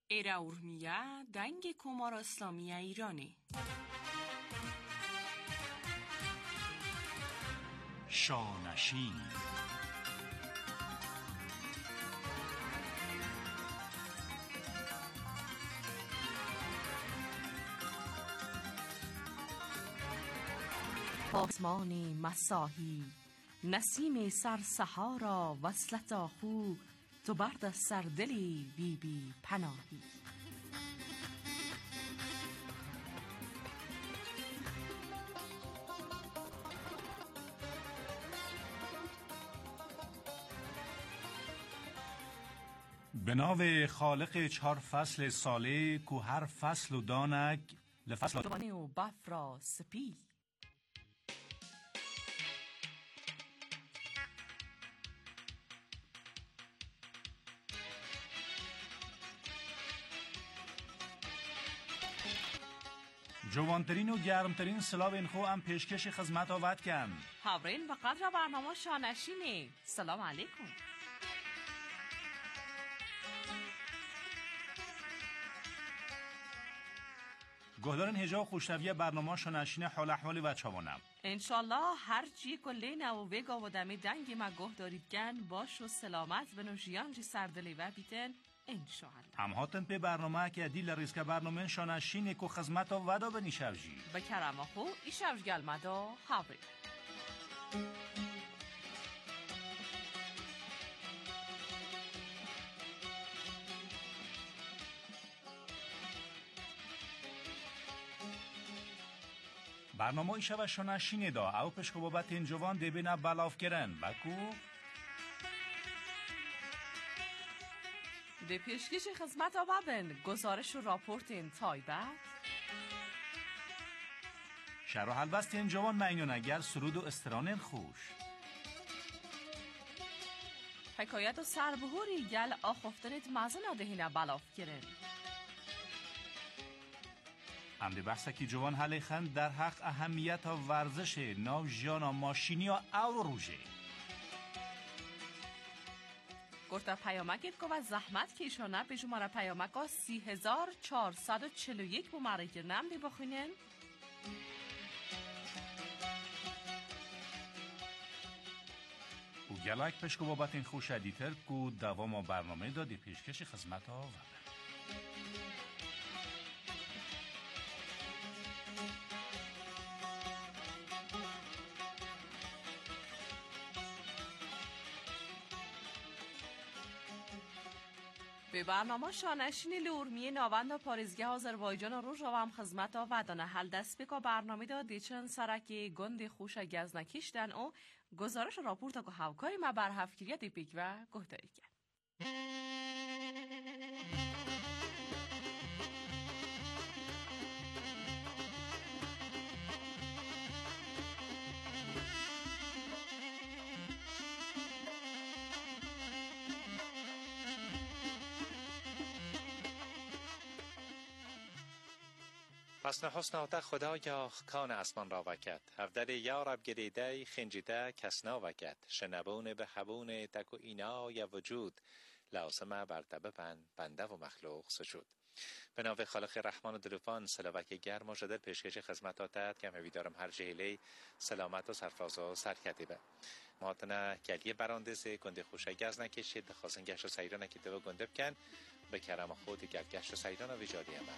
Era urmiye dنگ کمار اسلامی ایرانی. شانشین. آسمان مساحی نسیم سرسحارا وصلت آخو تو برد از سردلی بی بی پناهی. به نام خالق 4 فصل ساله کو هر فصل و دانک لفصل دوانه و بفرا سپی. جوانترین و گرمترین سلام این خو هم پیشکش خدمت آورد کن. حاضرین به قدر برنامه شانشینه. سلام علیکم. گهدارن هجا و خوشنوی برنامه شانشین حال احوالی و چوانم. انشالله هر چی کلی نو وگا و دمی دنگی ما گه دارید گن باش و سلامت و نوشیان جی سردلی و بیتن انشالله. هم هاتن به برنامه که دیل ریسک برنامه شانشین کو خدمت و ودا بنی شوجی. به کرم خو ای شوج گلمدا حاضر. برنامه ایشا و شانشین دا او پشکو بابت این جوان دبینا بلاف کرن بکو به پیشکش خدمت آبابن گزارش و راپورت این تایبه شر و حلبست این جوان مینون اگر سرود و استران خوش حکایت و سربهوری گل آخفتنت مزن آدهینه بلاف کرن. امری بحثه که جوان حلی خند در حق اهمیت و ورزش ناو جانا ماشینی و او روژه گرتا پیامکت که و زحمت که ایشانه به شماره پیامک ها 3441 بماره گرنم دی بخونین. او گلک پشکو بابت این خوش ادیتر که دوام برنامه دادی پیشکش خدمت ها وبن. به برنامه شانشین لورمی ناوند پاریزگاه آذربایجان و روژ هم خدمت و دانه حل دست بکا برنامه دا دیچن سرکی گند خوش گزنکیشتن و گزارش راپورت که هوکای ما بر هفکریت پیک و گهداری کرد. حسن حسن خدایا کان اسمان را وکد هفدر یارب گریده خنجیده کس ناوکد شنبون به حبون تک و اینای وجود لازمه بر تبه بنده و مخلوق سجود. به نام خالق رحمان و دلوفان سلاوک گرم و جدل پیشکش خدمتاتت که می‌دارم هر جهلی سلامت و سرفراز و سرکتی به ماتنا گلی براندزه گنده خوشه گز نکشید خواستن گشت و سیران نکیده و گنده بکن به کرم خود گشت و سیران و ویجاری من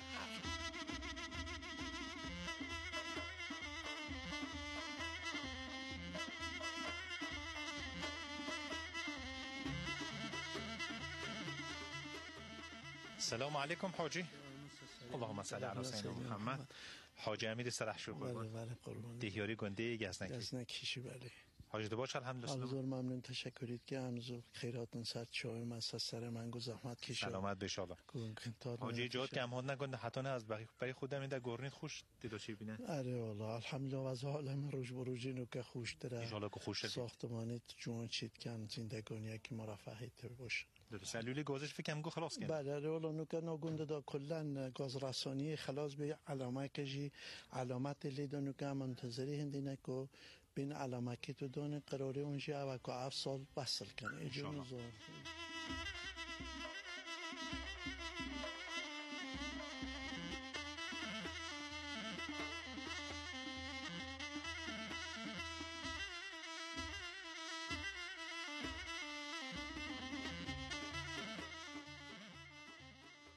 سلام علیکم حاجی. اللهم صل علی سیدنا محمد. حاجی امیر سرحشور قربان. بله قربان. دیهیاری گنده گزنکیشی بله. حاجی دوباره الحمدلله. بسیار ممنون تشکرید که هنوز خیراتون سر چای مساس سر منگو زحمت کشید. سلامت بشاله. حاجی جات کم ها نگنده حتی نه از برای خودم ایندا گورنید خوش دیدو چی بینه. آره والله الحمدلله از حال من روز بروزینو که خوش داره. ان شاء الله که خوش ساختمانی جوان چیت کن زندگانی که مرفهیت باشه. سلولی گازش فکرم گو خلاص کن. بله رولا نو که نگونده دا کلن گاز رسانی خلاص به علامه کجی علامت لیدانو که منتظری هندینه که بین علامه که تو دونه قراره اونجا و که 7 سال بسل کنه.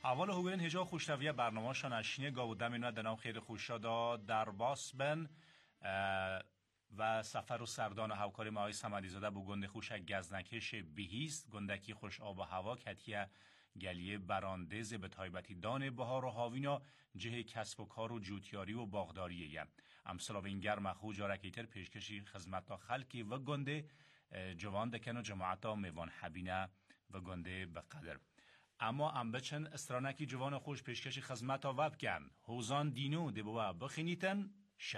اول هوگرین هجا خوشتویه برنامه شانشینه گاودم اینا دنام خیر خوشادا در باس بن و سفر و سردان و هوکاری ماهای سمدی زاده بو گنده خوشک گزنکش بهیست گندکی خوش آب و هوا کتیه گلیه براندز به تایبتی دان بهار و هاوینا جه کسب و کار و جوتیاری و باغداریه امثال و این گرم خوجا رکیتر پیشکشی خدمت تا خلکی و گنده جوان دکن و جماعتا میوان حبینه و گنده به قدر اما ام بچن استرانکی جوان خوش پیشکشی خدمت ها وبکن حوزان دینو دبوا بخینیتن شو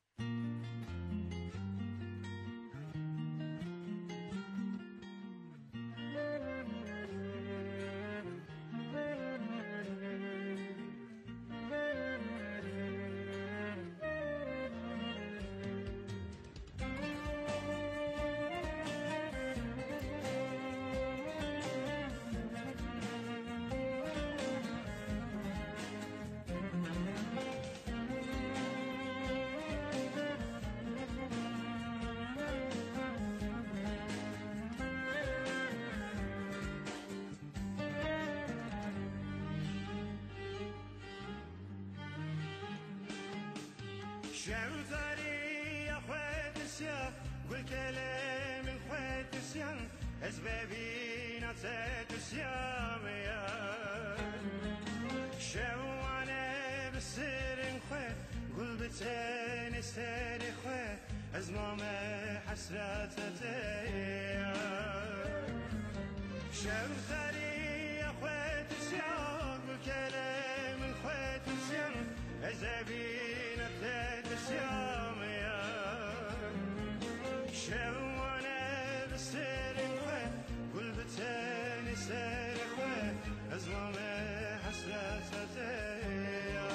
شمزاري يا خوات السياف والكلام الخوات السيان أسبابينا تسات السيام يا شوانا بالسر خوات قلبتين سار خوات أزمام حسرات تيا شمزاري يا خوات السياف والكلام الخوات السيان أسبابينا تسات السيام يا شوانا بالسر خوات قلبتين سار خوات أزمام حسرات تيا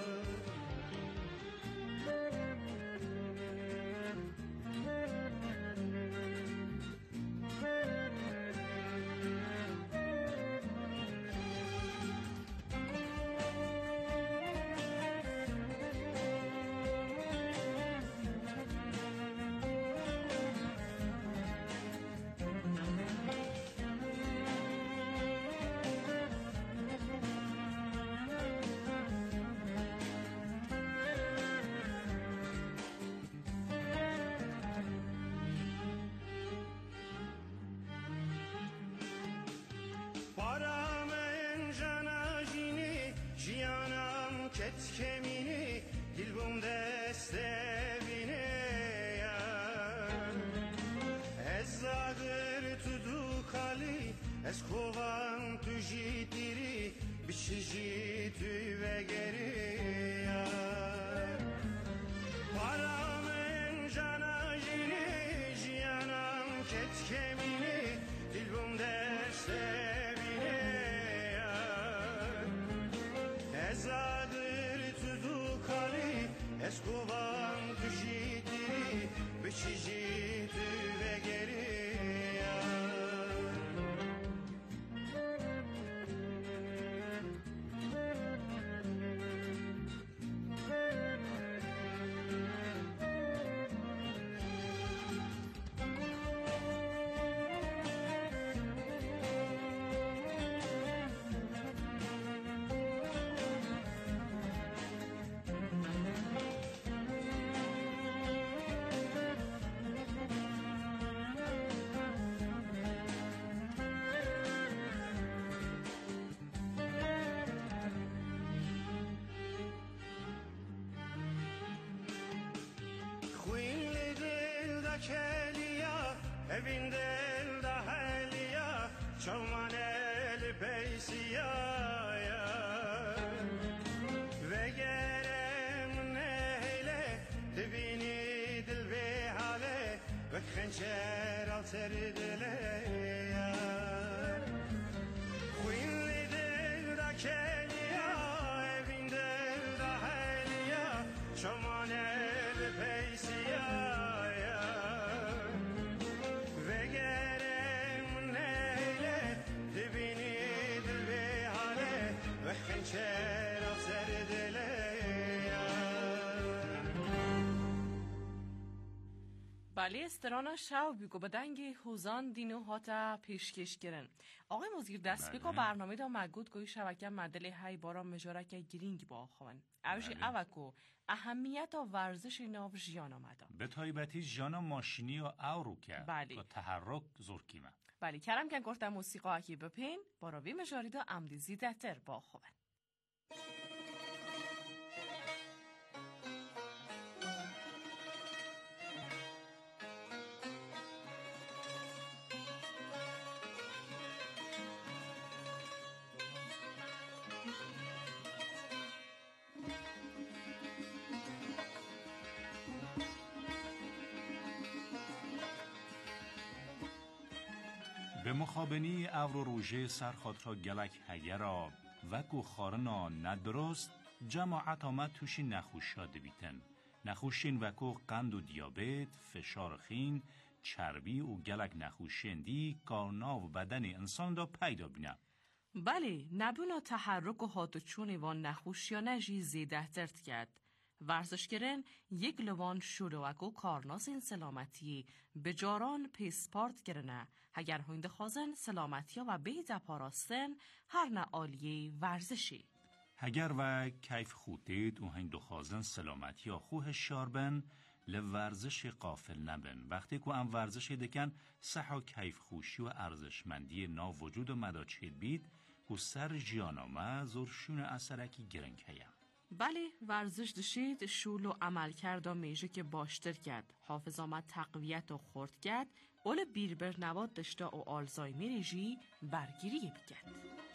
کمینی دل بوم دست بینه از زاگر تو دو خالی از کوان تو جیتیری بچیجی تو وگری پارامن جانا جینی جیانم کت کمینی دل بوم دست بینه از Escovan tu jitiri biçici tu ve geriya evin del da heliya çaman el peysiya ve gerem neyle dibini dil ve hale ve khençer al serdile Quinli del da keliya evin del da heliya çaman el peysiya بله استرانا شو بیگو بدنگ حوزان دینو هاتا پیشکش گرن. آقای مزگیر دست بیگو برنامه دا مگود گوی شبکه مدل های بارا مجارک گرینگ با آخوان. اوشی اوکو اهمیت و ورزش ناو جیان آمده. به تایبتی جانا ماشینی و اورو که بله. تحرک زور کیمه. بله کرم که گرده موسیقا اکی بپین باراوی مجاری دا امدی زیده تر با آخوان. به مخابنی او روژه سرخات را گلک هگرا وکو خارنا ندرست جماعت آمد توشی نخوشاده بیتن. نخوشین وکو قند و دیابت، فشار خین، چربی و گلک نخوشین دی کارنا و بدن انسان دا پیدا بینه. بله نبونا تحرک و هاتوچون وان نخوش یا نجی زیده ترد کرد. ورزش کردن یک لوان شلوک و کارناس این سلامتی به جاران پیسپارت گرنه اگر هنده خوازن سلامتی و بیده پاراستن هر نه آلیه ورزشی. اگر و کیف خودید و هنده خوازن سلامتی یا خوه شاربن لورزش قافل نبن. وقتی که ام ورزش دکن صحا کیف خوشی و ارزشمندی نا وجود و مداچید بید و سر جیانامه زورشون اثرکی گرنگ هیم. بله ورزش دشید شول و عمل کرد و میجه که باشتر کرد حافظ آمد تقویت و خورد کرد اول بیربر نواد دشته و آلزایمر جی برگیری بکرد.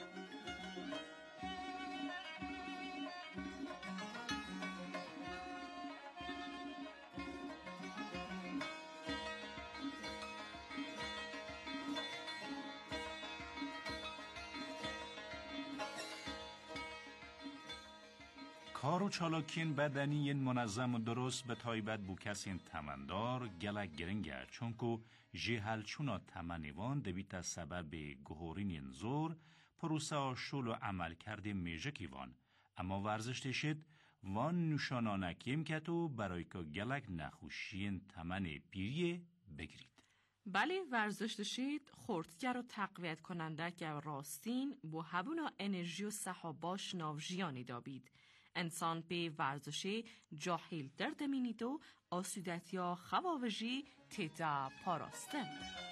کار و چالاکین بدنی منظم و درست به تایبت بو کسین تمندار گلک گرنگه چون که جهل چونا تمنیوان دبیت سبب گهورین زور پروسه شول و عمل کرده میجه کیوان اما ورزش تشید وان نشانانه کیم که تو برای که گلک نخوشین تمن پیریه بگیرید. بله ورزش دشید خورتگر و تقویت کننده که راستین بو هبونا انرژی و صحاباش ناوجیانی دابید. انسان به ورزشی جاهل در دمینید و آسودت یا خواوجی تیتا پاراستن.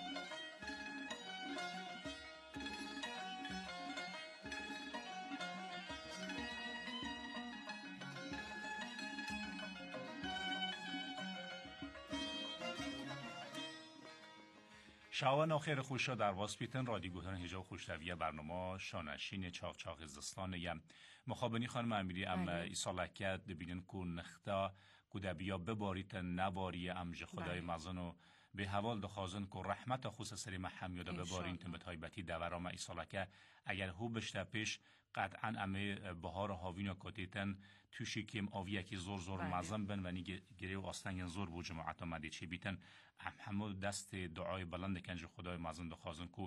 شاوان آخر خوش در واسپیتن رادی گوهران هجا خوشتویه برنامه شانشین چاق چاق زستانه یم مخابنی خانم امیری ام ایسالکت ببینن که نختا کودبیا بباریتن نباری امج خدای مزنو به حوال دخوازن که رحمت خصوص سری محمیادا ببارین به تایبتی دورام ایسالکه اگر هو بشته پیش قطعا امه بهار هاوینا کتیتن توشی کم آویه که زور مزن بن و نیگه گریه و آستنگن زور بو جماعت آمده چی بیتن همه دست دعای بلند کنج خدای مزن دخوازن که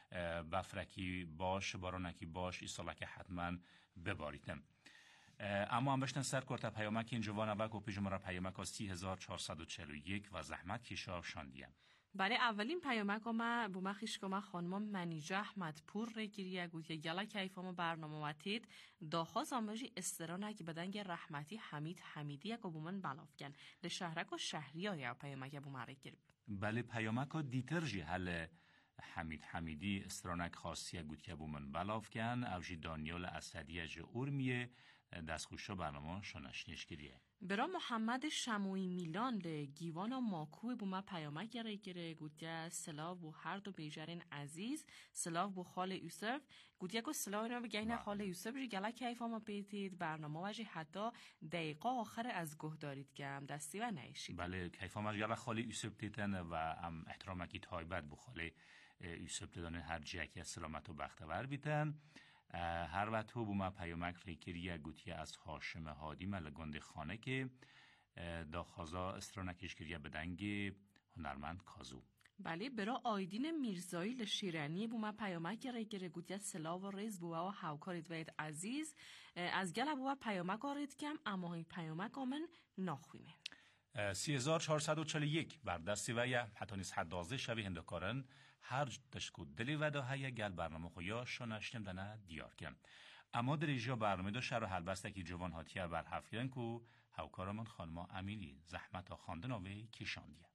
بفرکی باش بارانکی باش ایسالکه حتما بباریتن. اما هم بشتن سر کرده پیامک این جوان اوک و پیجمارا پیامک از 3441 و زحمت کشا شاندیم. بله اولین پیامک ما بو مخیش که ما خانم منیجه احمد پور ری گریه گود که گلا کیفام برنامه واتید داخواز آمجی استرانه که بدنگ رحمتی حمید حمیدی یک بو من بلاف کن لشهرک و شهری های پیامک بو مره گرب. بله پیامک ها دیتر جی حل حمید حمیدی استرانک خاصیه گود که بو من بلاف کن اوجی دانیال اسدیه جه ارمیه دستخوشا برنامه شناشنیش گریه. برا محمد شموی میلان ل گیوانا ماکوی بو ما پیامک گره گودیا سلاو بو هر دو بیجرین عزیز سلاو بو خال یوسف گودیا کو سلاو اینا بگین خال یوسف جی گلا کیفا ما بیتید برنامه واجی حتی دقیقه آخر از گه دارید گم دستی و نیشید. بله کیفا ما گلا خال یوسف تیتن و ام احترامکی تایبت بو خال یوسف تدانه هر جکی سلامت و بختور بیتن. هر وقت بو ما پیامک ریکریه گوتی از هاشم هادی ملگند خانه که داخازا استرانکش کریه بدنگ هنرمند کازو. بله برا آیدین میرزایی لشیرانی بو ما پیامک ریکریه گوتی از سلاو و ریز بو و هاوکارید وید عزیز از گل بو پیامک آرید کم اما این پیامک آمن ناخوینه. 3441 بر دستی و یا حتی نیست حدازه شوی هندکارن هر دشکو دلی و داهی گل برنامه خویا شنشتم دنه دیار کم. اما در ایجا برنامه دو شهر و حلبسته که جوان هاتیه بر هفگرن که هوکارمون خانم امیلی زحمت ها خواندن آوی کشاندیه.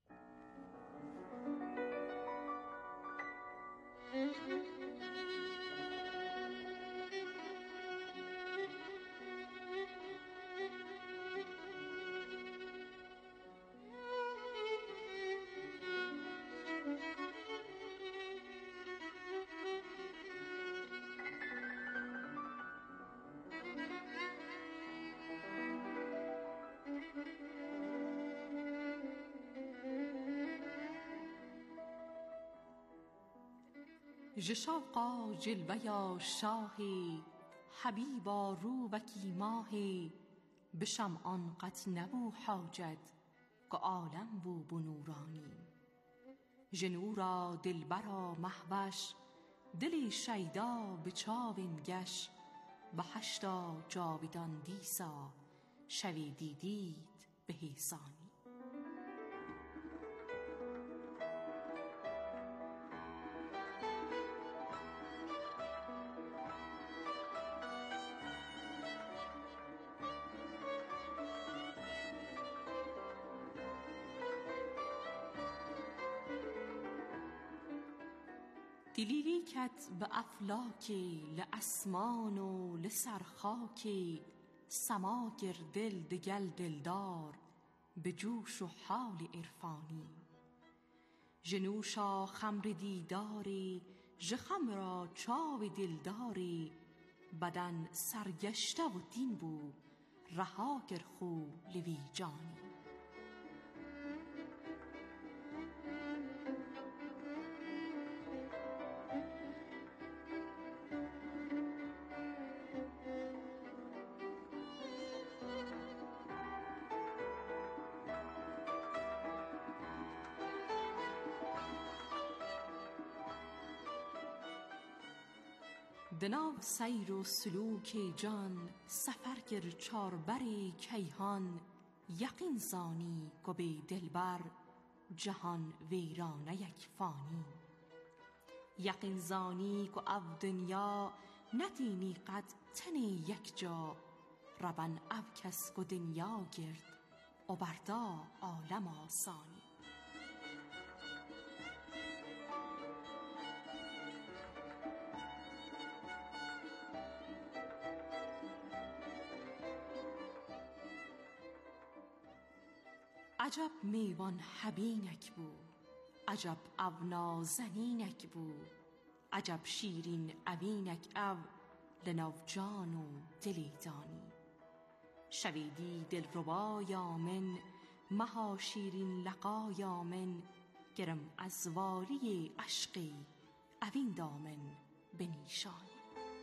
جشاقا جلوه یا شاهی حبیبا رو وکی ماهی بشم آن قط نبو حاجت که عالم بو بنورانی جنورا دلبرا محوش دلی شیدا به چاوین گش به هشتا جاویدان دیسا شوی دیدید به حیسانی. دلیلی کت به افلاکی لاسمان و لسرخاکی سما گر دل دگل دلدار به جوش و حال عرفانی جنوشا خمر دیداری ژ خمرا چاو دلداری بدن سرگشته و دین بو رها گر خو لوی جانی. دناو سیر و سلوک جان سفر گر چاربری کیهان یقین زانی که به دلبر جهان ویرانه یک فانی یقین زانی که او دنیا ندینی قد تنی یک جا ربن او کس که دنیا گرد و بردا عالم آسانی. عجب میوان حبینک بو عجب او نازنینک بو عجب شیرین اوینک او لنو جان و دلی دانی شویدی دل ربای آمن مها شیرین لقای آمن گرم از والی عشقی اوین دامن بنیشانی.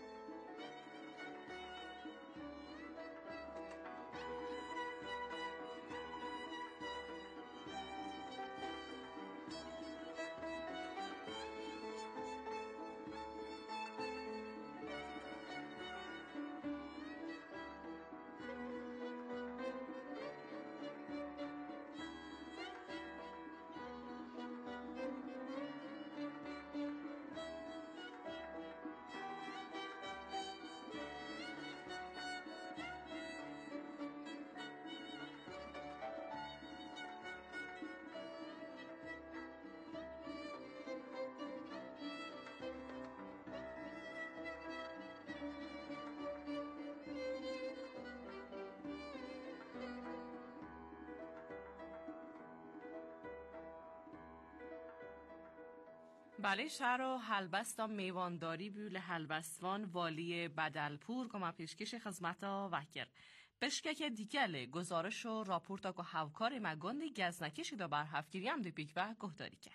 بله شهر و هلبستا میوانداری بیول هلبستوان والی بدلپور که ما پیشکش خدمتا وکر پشکک دیگل گزارش و راپورتا که هاوکار مگاندی گزنکشی دا بر هفگیری هم دی پیک و گهداری که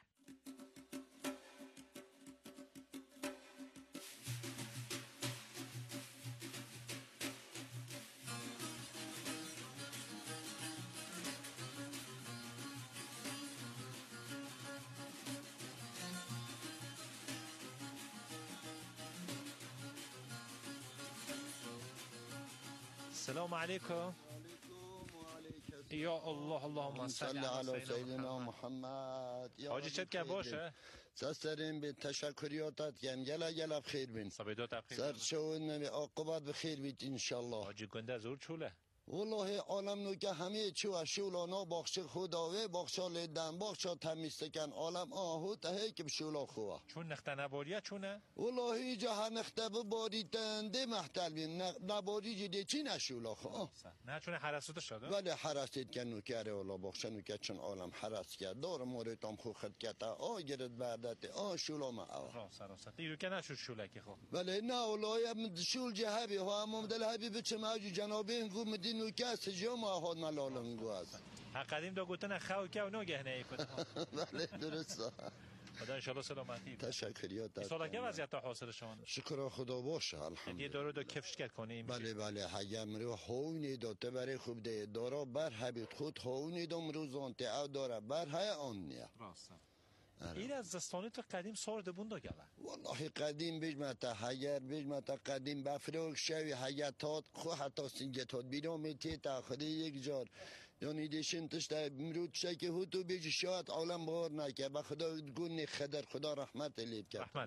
السلام عليكم. وعليكم یا الله اللهم صل علی سیدنا محمد. حاجی چت که باشه سرین به تشکریاتت گم گله بخیر بین صبیدات بخیر سر شون عاقبت بخیر بید ان شاء الله. حاجی گنده زور چوله والله عالم نو که همه چو شولانا باخش خداوه باخشا لیدن باخشا تمیستکن عالم آهو تهی که بشولا خواه چون نخته نباریه چونه والله ایجا هر نخته بباریدن ده محتل بین نباری جده چی نشولا خواه نه چون حرسوت شده ولی حرستید که نوکره والا باخش نوکه چون عالم حرست کرد دار موریتام خو خد کتا گرد بردت شولا ما راست دیرو که نشود شوله که خب ولی نه والله شول جهبی ها هم دل حبی بچه موجو جنابه انگو مدینو که سجا ما هاد ملالنگو است قدیم دا گوتن خو که و نوگه نه کنه بله درسته خدا ان شاء الله سلامتی تشکریات سالا که وضعیت حاصل شما شکر خدا باشه الحمدلله یه دارو دو کفش کرد کنه بله هیا مرو هونی داته برای خوب ده دارا بر حبیت خود هونی دم روزانته او داره بر های آن نیا راست این از زستانی تو قدیم سارده بوندا گله والله قدیم بجمتا هیر بجمتا قدیم بفروغ شوی هیتات خو حتی سنگتات بیرام تیتا خودی یک جار یعنی دیشن تشتا مرود شکی هوتو بیج شاید عالم بار نکه با خدا گونی خدر خدا رحمت لید کرد رحمت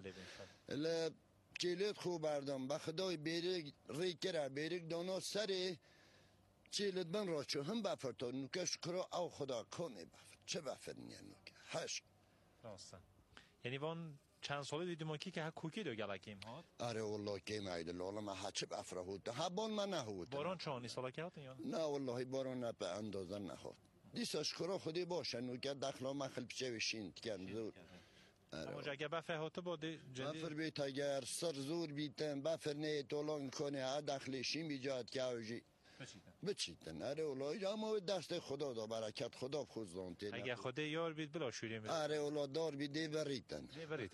لید چیلت خوب بردم با خدای بیرگ ریکره بیرگ دانا سری چیلت بن را چو هم بفرتا نوکش کرا او خدا کنه بفر چه بفر نیا نوکه هش راستن یعنی وان چند ساله دیدیم ما که ها کوکی دو گلکیم ها آره والله که میدل والله ما هچه بفره هود هبان ما نهود باران چانی سالا که هاتن یا نه والله باران نه به اندازه نهاد دیساش کرا خودی باشه نوکه دخلا مخل پیچه بشیند کن زور اما اگه بفره هاته با بفر بیت اگر سر زور بیتن بفر نه طولان کنه ها دخلشین بیجاد که اوجی بچیدن آره والله اما دست خدا دا برکت خدا خوزانته اگه خدا یار بید بلا شوری میره آره والله دار بیده بریتن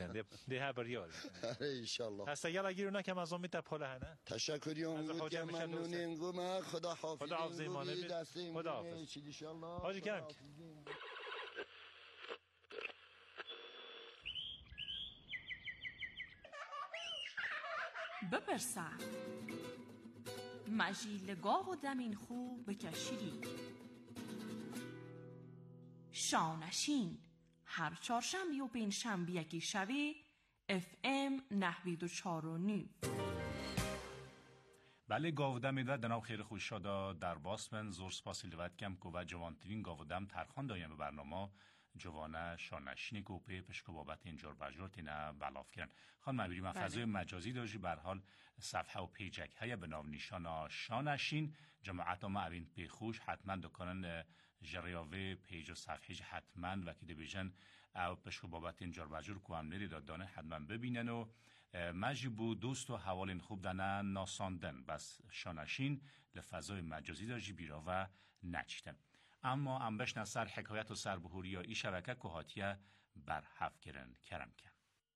ده بر یار آره ان شاء الله هست اگر اگه نه که مزامی تپاله هنه تشکری اون که ممنونین گم خدا حافظ خدا حافظ ایمانه بید خدا حافظ ان شاء الله حاجی گرم بپرسم مجیلگاه و دمین خو بکشیری شانشین هر چهارشنبه و پنجشنبه یکی شوی FM 94.9 بله گاودم میده دنام خیلی خوش شده در باسمن زور سپاسی لوت کم که و جوانترین گاودم ترخان دایم به برنامه جوانه شانشینی که پی پشک بابت اینجور بجور تینه بلاف کرن خانم مبیری من فضای مجازی داشتی برحال صفحه و پیجک های به نام نشان شانشین جماعت ما اوین پی خوش حتما دکنن جریاوه پیج و صفحه حتما و که بیژن او پشک بابت اینجور بجور که هم نری دادانه حتما ببینن و مجبو دوست و حوالین خوب دانه ناساندن بس شانشین لفضای مجازی داشتی بیرا و نچیتن اما انبش نصر حکایت و سربهوری یا ای شبکه که هاتیه بر هف کرن کرم کن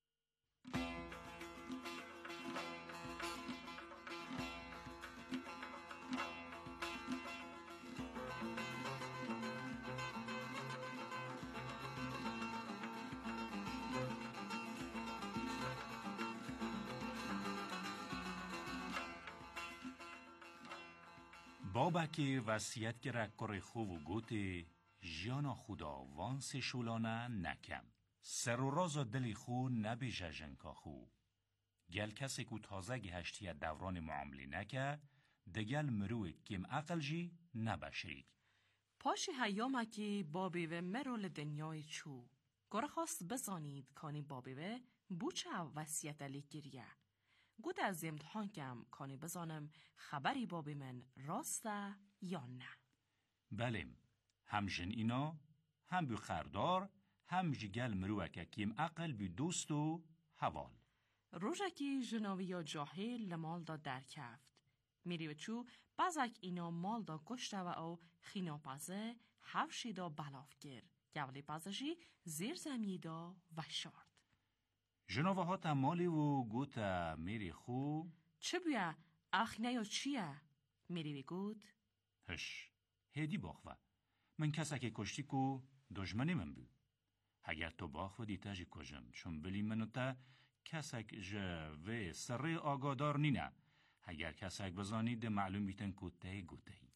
بابکی وصیت کرد کار خوب و گوتی جانا خدا وانس شولانه نکم سر و راز و دلی خو نبی جنکا خو گل کسی که تازه گهشتی دوران معاملی نکه دگل مروی کم عقل جی نبشریک پاش هیامه که بابی و مرول دنیای چو گره خواست بزانید کانی بابی و بوچه وصیت علی گریه گود از امتحان کم کانی بزانم خبری بابی من راسته یا نه بله همشن اینا هم بی خردار هم جگل مروکه کیم عقل بی دوست و حوال روژکی جناوی یا جاهل لمال دا درکفت میری و چو بازک اینا مال دا گشته و او خینا پازه هفشی دا بلاف گر گولی پازشی زیر زمی دا و شارد جناوه ها تا مالی و گوتا میری خو چه بیا اخینه یا چیه؟ میری و گوت هش هیدی باخوه من کسا که کشتی کو دجمنی من بی اگر تو باخوه دیتا جی کجم چون بلی منو تا کسک جوه سره آگادار نینه اگر کسک بزانی ده معلوم بیتن کته گوتهی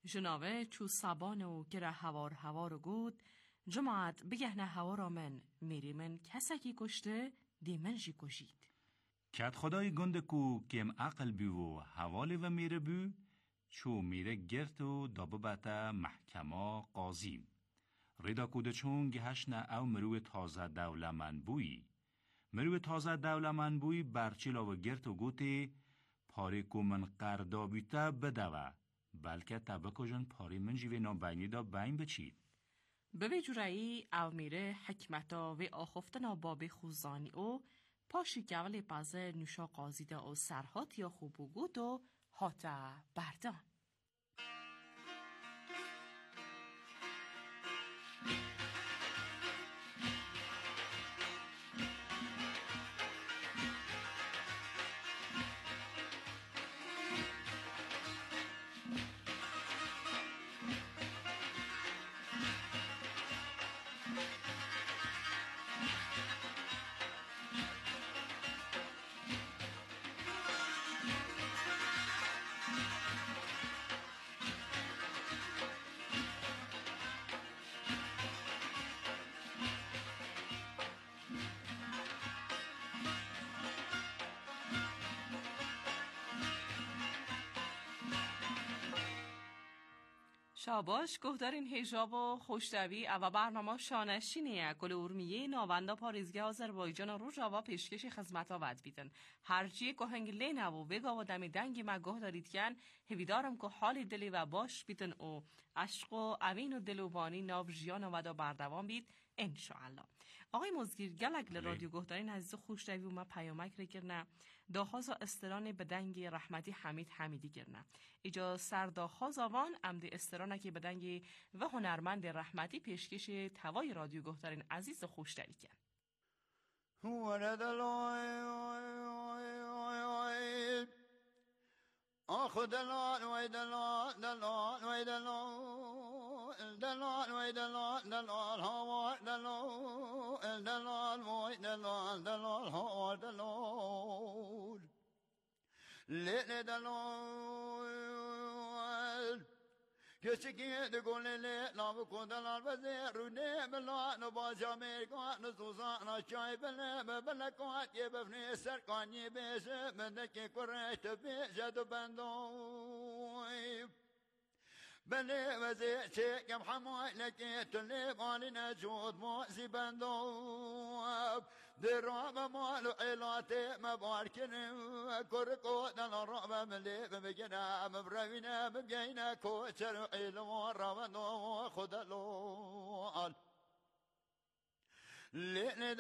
جناوه چو سابان و گره هوار گود جماعت بگهنه هوا را من میری من کسکی کشته دی من جی کشید. کت خدای گنده کو کم عقل بی و حوالی و میره بی چو میره گرت و دابه بتا محکما قاضیم. ریدا کوده چون گهش نه او مروی تازه دولمن بویی. مروی تازه دولمن بویی برچیلا و گرت و گوتی پاری کو من قردابیتا بدوه بلکه تبکو جن پاری من جیوی نابینی دا بین بچید. به جورایی او میره حکمتا و آخفتنا باب خوزانی او پاشی گولی پازه نوشا قاضیده او سرهات یا خوبو گود و هاتا بردان. شاباش گهدارین هجاب و خوشتوی و برنامه شانشینیه کل ارمیه ناوندا پاریزگاه آذربایجان رو جاوا پیشکش خدمت آود بیدن هرچی که هنگ لینه و وگا و دمی دنگی ما گهدارید کن هویدارم که حالی دلی و باش بیدن او عشق و اوین و دلوبانی ناو جیان و دا بردوان بید انشاءالله. آقای مزگیر گلگ رادیو گهدارین عزیز خوشتوی و ما پیامک رکرنه داخاز استران بدنگ رحمتی حمید حمیدی گرنه ایجا سر داخاز آوان امد استرانه که بدنگ و هنرمند رحمتی پیشکش توای رادیو گهدارین عزیز خوشتوی کن. آخو دلال وی دلال دلال وی دلال دلال وی دلال دلال هوا دلال دلال وی دلال دلال هوا دلال لیل دلال کسی که دگل لیل نام کندلال وزیر رونه بلا نباز امریکا نسوزان نشای بله بله کات یه بفنی سرکانی بیشه مندکی کرشت بیشه دو بندوی بله وزیر چکم حمای لکی تلی مالی نجود موزی بندوی در راب مالو علاته مبارکنم کرکو دل راب ملی بمگنم مبروینم بگینه کوچر علم روانو خدلال لیل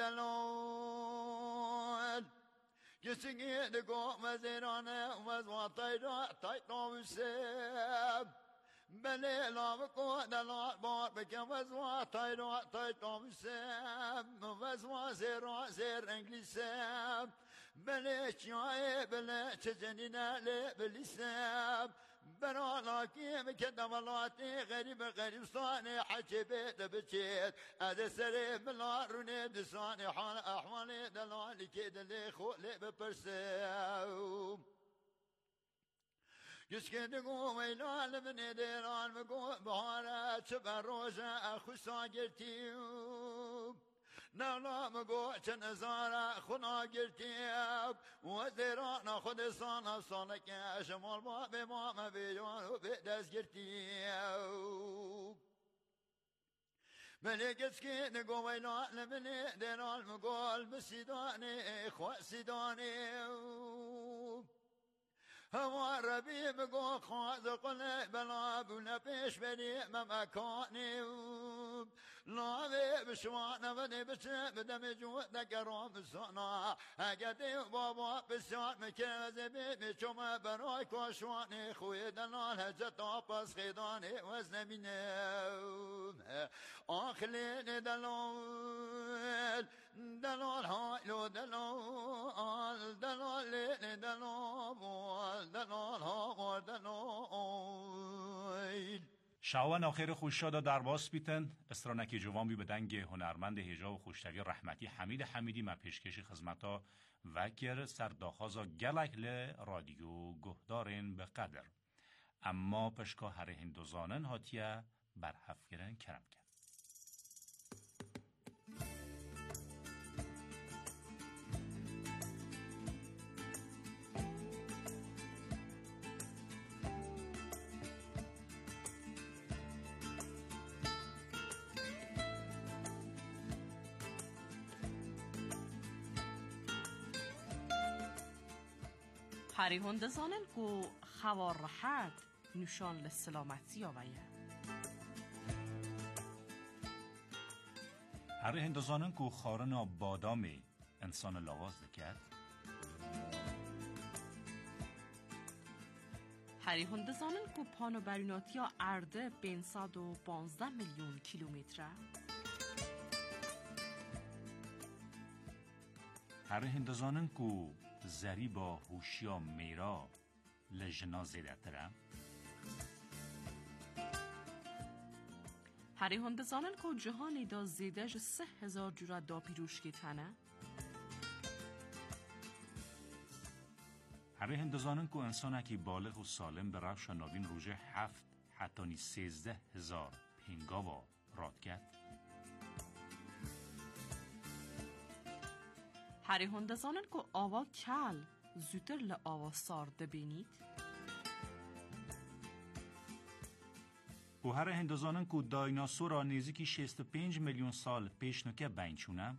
دلال کسی دگو مزیرانه وزواتای را تایتو وسیم بله لامکو دلال بار بکن وزوا تایرو تایتو سم وزوا زیر انگلیسم بله چیای بله چجنینه لی بلیسم برانا کیم که دمالاتی غریب ثانی حجبه دبچید از سری بلارونه دسانی حال احوالی دلالی که دلی خولی بپرسم کسی دگو میلال من دیران مگو بهاره چبر روزه خوشا گرتیم نالا مگو چن ازاره خونا گرتیم و دیران خود سانه که شمال با بمام بیان و به دست گرتیم بله کسی دگو میلال من دیران مگو المسیدانی خواسیدانی هوا ربی بگو خواهد قله بلا بونه پیش بری ممکانی لاوی بشوانه و دی بچه بدم جو دگرام سانا اگر دی بابا بسیار مکه زبی بچوم برای کشوانی خوی دلال هجتا پس خیدانی وزن بینم آخلی دلال دلال هایلو دلال دلال دلال شاوان آخر خوششادا در باس بیتن استرانکی جوان بی بدنگ هنرمند هجا و خوشتوی رحمتی حمید حمیدی ما پیشکش خدمتا وکر سرداخازا گلک ل رادیو گهدارین به قدر اما پشکا هر هندوزانن هاتیه بر هفگرن کرم کرد. هری هندزانن کو خوار راحت نشان لسلامتی آویه. هری هندوزانن کو خارن بادامی انسان لواز دکد. هری هندزانن کو پانو بریناتی ارده 515 میلیون کیلومتره. هری هندوزانن کو زری با هوشیا میرا لجنا زیده تره. هری هندزانن کو جهانی دا زیدهش 3000 جورا دا پیروشکی تنه. هری هندوزانن کو انسان که بالغ و سالم به روش نابین روژه 7 حتی 13,000 پینگاوا راد کرد. هری هندزانن کو آوا کل زودتر لآوا سارده بینید. و هر هندوزانن کو دایناسورا نزدیکی 65 میلیون سال پیش نوکه بینچونه.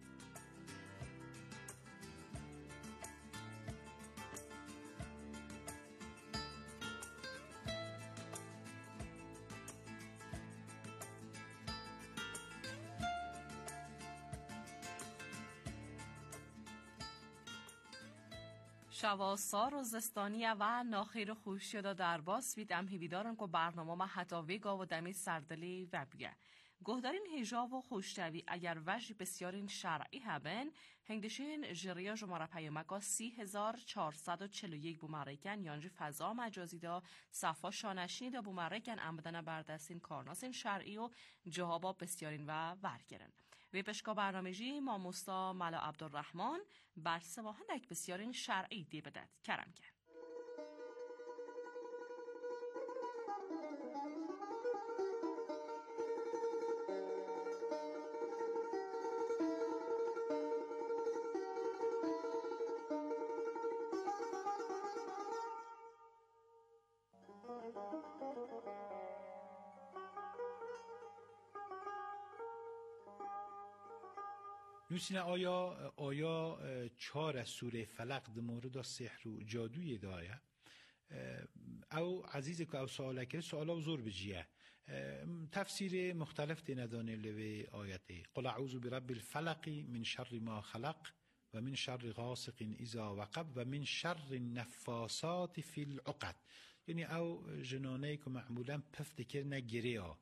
شواسار و زستانیه و ناخیر خوش شده در باس وید ام هیویدارن که برنامه ما حتی ویگا و دمی سردلی و بیه. گهدارین هجا و خوشتوی اگر وجه بسیارین شرعی هبن هنگدشین جریا جماره پیامکا 3441 بومریکن یانجی فضا مجازی دا صفا شانشینی دا بومریکن امدن بردستین کارناسین شرعی و جهابا بسیارین و ورگرن. وی پشکا برنامه‌جی ما مستا ملا عبدالرحمن بر سواهندک بسیارین شرعی دی بدد کرم کرد. نوسینه آیا 4 از سوره فلق در مورد سحر و جادوی دایه او عزیز که او سواله کرد سوالا زور بجیه تفسیر مختلف دیندانه لوی آیته قل اعوذ برب الفلق من شر ما خلق و من شر غاسق اذا وقب و من شر النفاسات فی العقد. یعنی او جنانه که معمولا پفت کرنه گره ها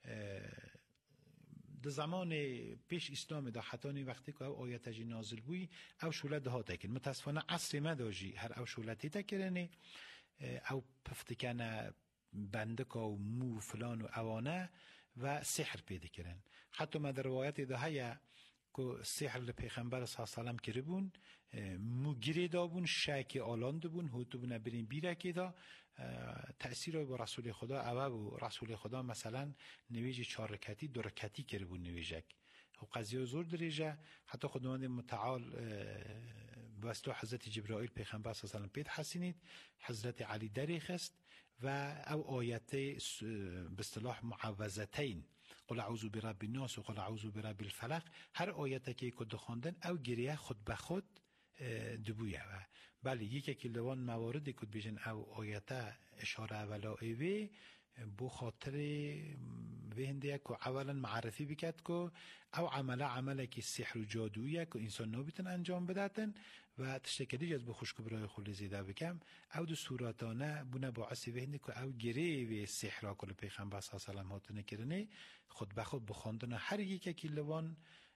در زمان پیش اسلام دا حتی وقتی که او آیت جی نازل بوی او شولت ده ها تکن متاسفانه عصر مداجی هر او شولتی تکرنه او پفتکنه بندکا و مو فلان و اوانه و سحر پیدا کرن. حتی ما در روایت ده های که سحر لپیغمبر صلی اللہ علیه وسلم کرده بون مو گیره دا بون شک آلاند بون هوتو بونه برین بیره که دا تأثیر با رسول خدا اوه و رسول خدا مثلا نویج 4 رکعتی 2 رکعتی کرده بود نویجک و قضیه زور دریجه حتی خداوند متعال بواسطه حضرت جبرائیل پیغمبر صلی الله علیه و آله پید حسینید حضرت علی دریخست و او آیت به اصطلاح معوذتین قل اعوذ برب الناس و قل اعوذ برب الفلق هر آیت که کد خواندن او گریه خود به خود دبویه و بله یکی که لوان مواردی کد بیشن او آیت اشاره اولا ایوی بو خاطر وینده که اولا معرفی بکد که او عمله که سحر و جادویه که انسان نابیتن انجام بداتن و تشتکدی جز بخوشک برای خلی زیده بکم او دو صورتانه بونه باعثی وینده که او گره و سحر کل پیغمبر صلی اللہ علیه و سلم هاتونه کرنه خود به خود بخواندن هر یکی که لوان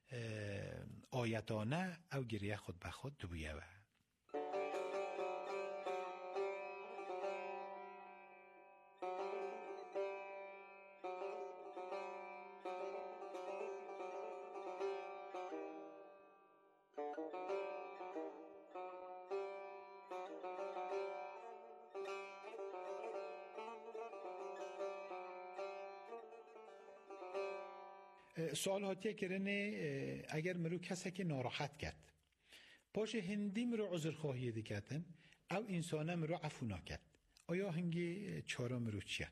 آیتانه او گریه خود به خود دویه و سوال هاتیه کرنه اگر مرو کسی که ناراحت کرد پاش هندی مرو عذر خواهی دیکتن او انسانه مرو عفو نکرد آیا هنگی چارا مرو چیه؟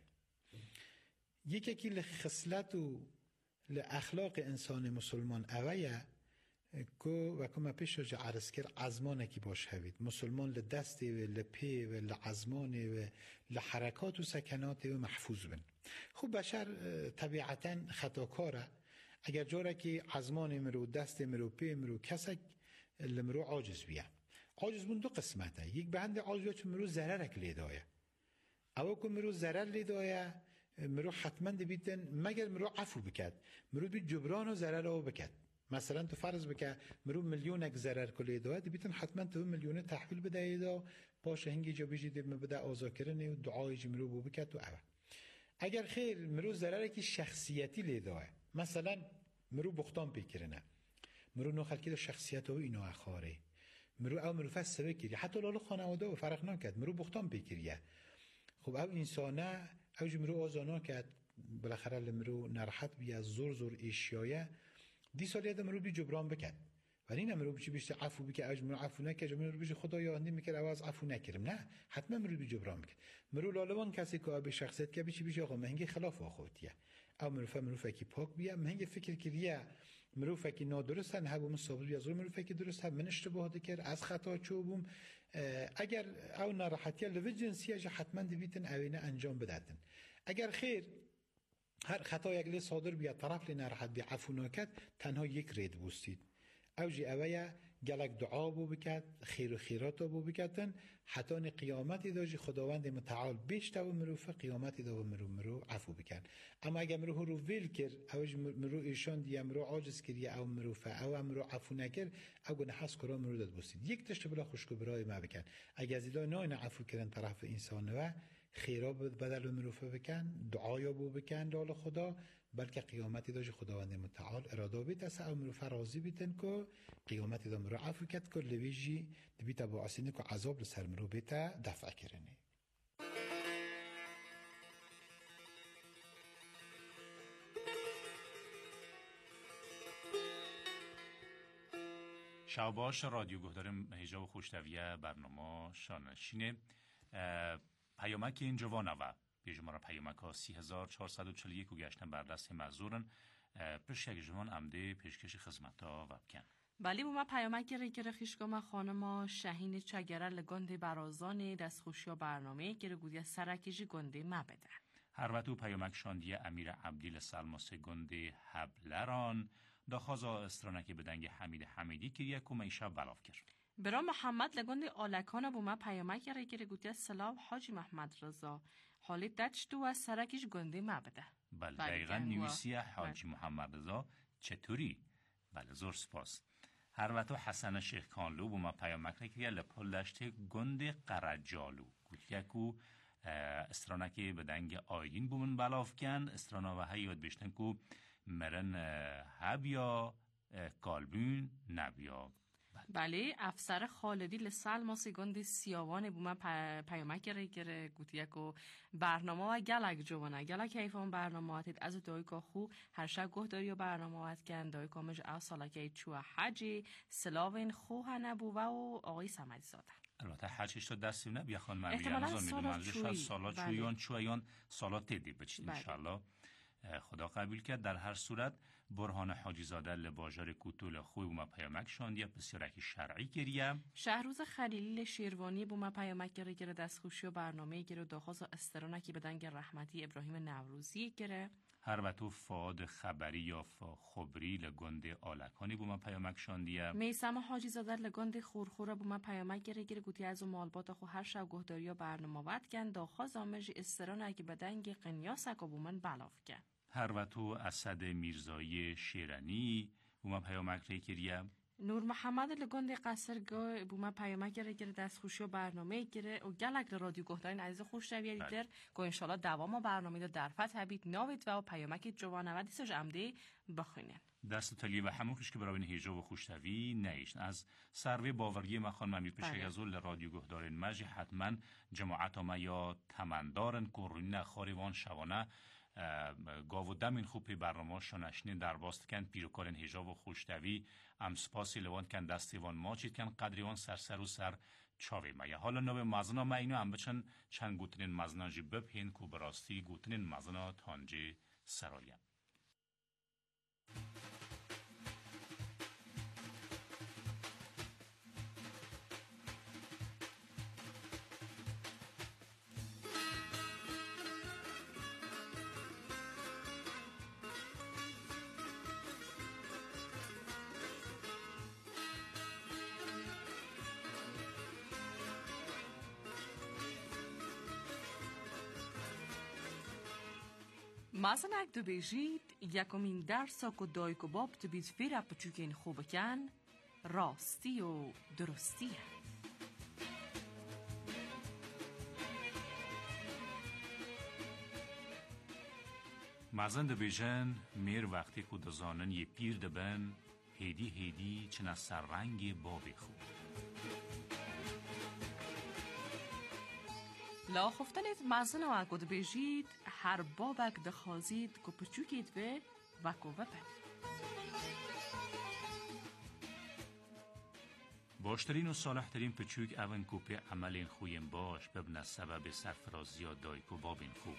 یکی که لخصلت و لأخلاق انسان مسلمان اویه که وکو ما پیش راجع عرض کرد عزمانه کی باش هوید مسلمان لدستی و لپی و لعزمانه و لحرکات و سکنات و محفوظ بن خوب بشر طبیعتا خطاکاره اگر جاره که عزمان مرو دست مرو پی مرو کسک لمرو عاجز بیه عاجز بون دو قسمته یک بند عاجز چون مرو ضررک لیدایه او که مرو ضرر لیدایه مرو حتما بیتن مگر مرو عفو بکد مرو بی جبران و ضرر او بکد مثلا تو فرض بکه مرو میلیونک ضرر کلی داد بیتن حتما تو میلیون تحویل بده ایدا باشه هنگی جا بیجی دیم بده آزاکرنی و دعای مرو بو بکد و او اگر خیر مرو ضرر کی شخصیتی لیداه مثلا مرو بختان پیکرنه مرو نو خلکی شخصیت و اینو اخاره مرو فس بکری حتی لالو خانواده و فرق نکرد مرو بختان پیکریه خب او انسانه او مرو آزانا کرد بالاخره مرو نرحت بی از زور ایشیایه دی سالیت مرو بی جبران بکن ولی نه مرو بچی بیشتر عفو بکن اج مرو عفو نکرد مرو بیشتر خدایا اندی میکرد عوض عفو نکردم نه حتما مرو بی جبران بکن مرو لالوان کسی که به شخصیت که بیشتر آقا مهنگی خلاف آخوتیه او مرو فکی پاک بیا مهنگ فکر کریه مرو فکی نادرستن هبو مصابر بیا زور مرو فکی درست هم من اشتباهات کرد از خطا چوبم اگر او ناراحتی لو جنسیه حتما دیتن اوینه انجام بدهتن اگر خیر هر خطا یک لی صادر بیا طرف لی ناراحت بیا عفو نکد تنها یک رید بوستید اوجی اویا گلک دعا بو بکد خیر و خیرات بو بکدن حتی قیامتی داجی خداوند متعال بیشتر و مروفه قیامتی دا و مرو عفو بکن اما اگر مرو رو ویل کر اوج مرو ایشان دیا مرو عاجز کریه او مروفه او مرو عفو نکر او گنه حس کرا مرو داد بوستید یک تشت بلا خوشکو برای ما بکن اگر از ایلا نه عفو کردن طرف انسان و خیرا بدل و مروفه بکن دعایا بو بکن لال خدا بلکه قیامتی داشت خداوند متعال اراده بیت از او مروفه راضی بیتن که قیامتی دا مرو عفو کد که لویجی دبیتا با عصینه که عذاب لسر مرو بیتا دفع کرنه شعباش رادیو گهدار هجاب خوشتویه برنامه شانشینه پیامک این جوانه و بیجمارا پیامک ها 3441 و گشتن بر دست مزورن پش یک جوان عمده پیشکش خدمت ها و بکن ولی بو ما پیامک گره خیشگاه خانم شهین چگره لگنده برازان دستخوشی برنامه گره گودی سرکیجی گنده مبده هر وقت پیامک شاندی امیر عبدیل سلماس گنده حبلران داخازا استرانکی بدنگ حمید حمیدی کریه که میشه بلاف کرد برا محمد لگند آلکان بو ما پیامک گره گودی سلام حاجی محمد رضا حالی دچتو و سرکیش گنده مبده بله دقیقا نویسیه حاجی محمد رضا چطوری؟ بله زور سپاس هر وقت حسن شیخ کانلو بو ما پیامک رکریه لپل دشته گنده قرجالو گوتیه که استرانکی بدنگ آیدین بو من بلاف کن استرانا و هیاد بشتن که مرن هبیا کالبون نبیا بله افسر خالدی لسال ما سیگند سیاوان بو من پیامک گره گوتیه که برنامه و گلک جوانه گلک حیفان برنامه هاتید از دایی که خو هر شب گوه داری و برنامه هات کن دایی که مج او سالکه چوه حجی سلاوین خوه نبو و آقای سمدی زاده البته حجش تو دستی نبیا خانم امیران سالات چویان چویان سالات دیدی بچید انشالله خدا قبول کرد. در هر صورت برهان حاجی زاده لباجار کوتول خوی بوما پیامک شاندیه بسیارکی شرعی گریه شهروز خلیلی شیروانی بوما پیامک گره دستخوشی و برنامه گره داخواز استرانکی بدنگ رحمتی ابراهیم نوروزی گره هر وقتو فاد خبری یا خبری لگنده آلکانی بوما پیامک شاندیه میسم حاجی زاده لگنده خورخوره بوما پیامک گره گوتی از مالبات خو هر شب گهداری و برنامه وقت کن داخواز آمج استرانکی بدنگ قنیاسک و بومن بلاف کن هر وقتو اسد میرزایی شیرانی بوما پیامک ریکریه نور محمد لگند قصرگاه بوما پیامک گره دستخوشی و برنامه گره و گلک رادیو گهدارین عزیز خوش رویه دیگر که انشالله دوام برنامه دا در فتح بید ناوید و پیامک جوانه و دیساج عمده بخونین دست تلیه و همون که برای هیجا و خوشتوی نیشن از سروی باوری مخان ممید پشگزول رادیو گهدارین مجی حتما جماعت ما یا تمندارن کرونین خاریوان شوانه گاو دمین خوبی برنامه شنشنی در باست کن پیروکارن هجاب و خوشتوی ام سپاسی لوان کن دستی وان ماچید کن قدریوان سر و سر چاوی مایه حالا نوی مزنا ما اینو هم بچن چند گوتنین مزنا جی ببهین کو براستی گوتنین مزنا تانجی سرایم. مثلا اگه تو بیجید یکمین درس که دای کباب تو بیز فیره پچوکین خوب کن راستی و درستیه. مازن دبیجن میر وقتی که دزانن یه پیر دبن هیدی چنه سر رنگ بابی خوب. لا خفتنیت مازن و اگه بیجید هر بابک دخوازید که پچوکید و که وپن. باشترین و صالحترین پچوک اون کوپی عملین خویم باش ببنه سبب سرفرازی یا دای که بابین خوب.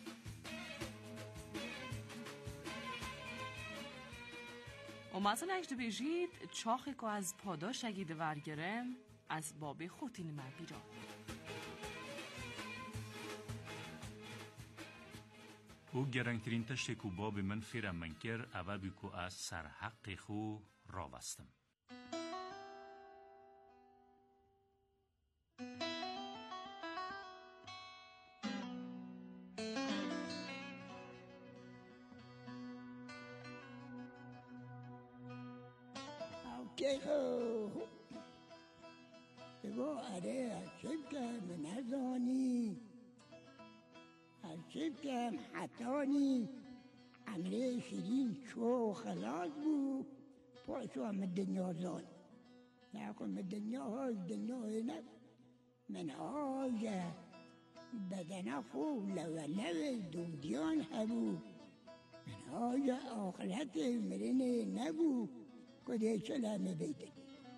و مثلا اگه بیجید چاخی که از پاداش اگید ورگرم از بابی خوتین ما بیرا. او گرنگترین تشتی که باب من فیرم من کر اوه بی که از سرحق خو راوستم. اوکی خو بگو اره شب که من ازانی شب که حتانی عمله شیرین چو خلاص بو پاسو هم دنیا زان نکن دنیا های دنیا اینه من های بدن خوب لو دودیان هبو من های آخرت مرنه نبو کده چلمه بیدن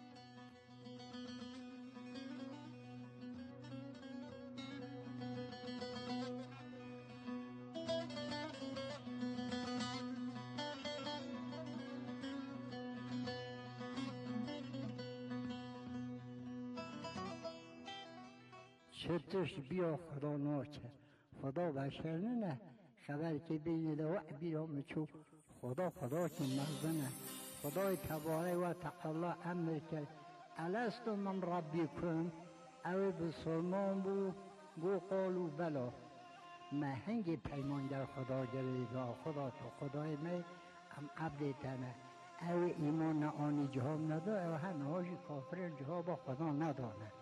شتش بیا خدا ناچه خدا بشر نه خبر که بین دواء بیا مچو خدا که مغزنه خدای تبارک و تعالی امر کرد الست من ربکم او بسلمان بو گو قالو بلا مهنگ پیمان در خدا گریگا خدا تو خدای می هم عبد تنه او ایمان آنی جهام ندا او هنهاش کافر جهاب خدا ندانه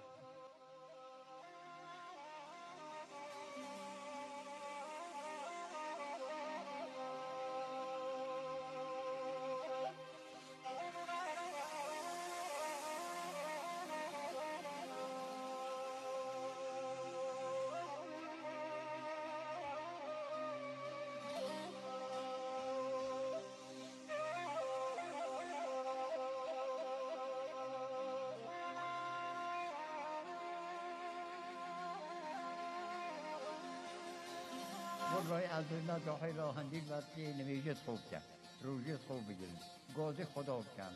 رای از الله داخل راه هندی وقتی نمیجت خوب کرد روزی خوب بگیریم گازی خدا کرد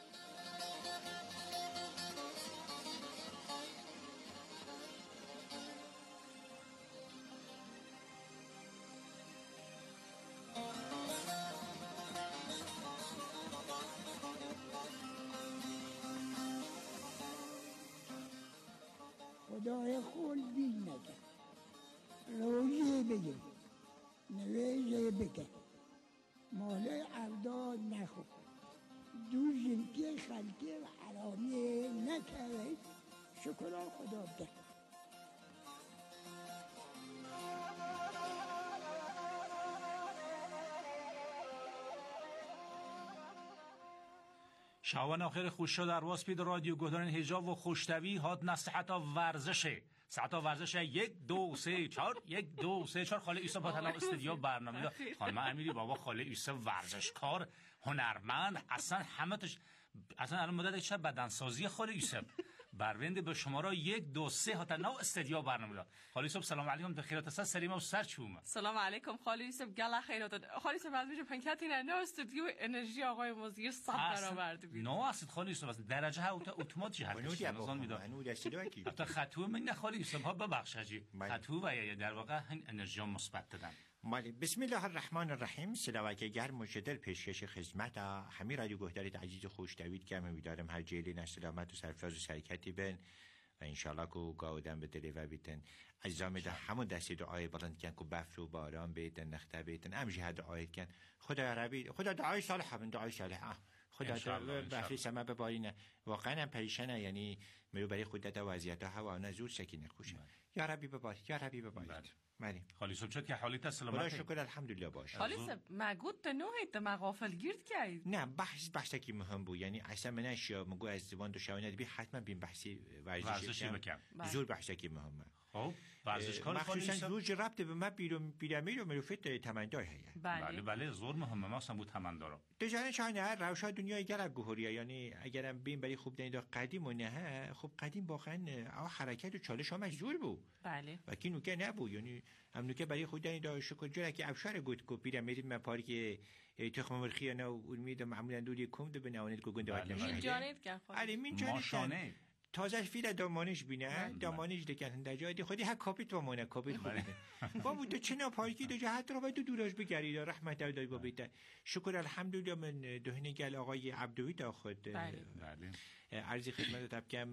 خدای خود بین نکرد روزی بگیر نویزه بکن ماله عبداد نخو دو زنکی خلقی و حرامی نکرد شکران خدا بکن شاوان آخر خوش شد در واسپید رادیو گهدارن هجاب و خوشتوی هاد نصیحت ورزشه ساعت ورزش 1 2 3 4 1 2 3 4 خاله یوسف با تنها استودیو برنامه دا خانم امیری بابا خاله یوسف ورزشکار هنرمند اصلا همتش اصلا الان مدت چه بدنسازی خاله یوسف برونده به شما را 1 2 3 هات نو استودیو برنامه دا خاله یوسف سلام علیکم ده خیرات است سلام و سر چوم سلام علیکم خاله یوسف گلا خیرات خاله یوسف از میشه پنکتین نو استودیو انرژی آقای موزیر صد برآورده بید نو است خاله یوسف درجه ها اتوماتیک هست نظام میداد حتی خطو من نه خاله یوسف ها ببخشید خطو و در واقع انرژی مثبت دادن بسم الله الرحمن الرحیم. سلامت گرم و جدل پیشکش خدمت همه رادیو گوهدارید عزیز خوش دوید که امیدوارم هر جیلی نسلامت و سرفراز و سرکتی بن و انشالله که گاودن به دلی و بیتن عزیزام ده همون دستی دعای بلند کن که بفر و باران بیتن نخته بیتن امجی ها دعای کن خدا عربی خدا دعای صالح هم دعای صالح خدا بفری سما ببارینه واقعا هم پریشانه یعنی مرو برای خودت وضعیت ها و نزور سکینه خوشه یا ربی ببارید یا ربی ببارید مری خالی صبح چت که حالیت سلامت خدا شکر الحمدلله باشه خالی صبح مگود تنوهید مغافل گیرد که نه بحث کی مهم بود یعنی اصلا منش یا مگو از زبان دو شاونه بی حتما بین بحثی ورزشی بکم زور بحث کی مهمه خب ورزشکار مخصوصا روز ربط به ما پیرامید و مروفت تمندار هست بله زور مهمه ما اصلا بود تمندارا دجانه چانه روشا دنیای گرگ گوهریه یعنی اگرم بین برای خوب دنید قدیم و نه خب قدیم واقعا حرکت و چالش همش زور بود بله و کی نوکه نبود یعنی هم نوکه برای خود دنید شکر جوره که افشار گوت کو پیرامید ما پارک تخم مرخی نه اولمید معمولا دوری کم دو بناونید کو گنده وقت نمیشه جانید که علی من جانید تازه فیل دامانش بینه دامانش دکن در جای خودی ها کاپیت و مونه کاپیت خوبه با بود چنا پارکی دو جهت رو باید دوراش بگیرید رحمت الله با بیت شکر الحمدلله من دهنی گل آقای عبدوی تا خود عرض خدمت تبکم